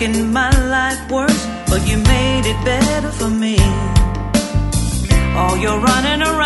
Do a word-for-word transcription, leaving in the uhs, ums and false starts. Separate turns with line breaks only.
making my life worse, but you made it better for me. Oh, you're running around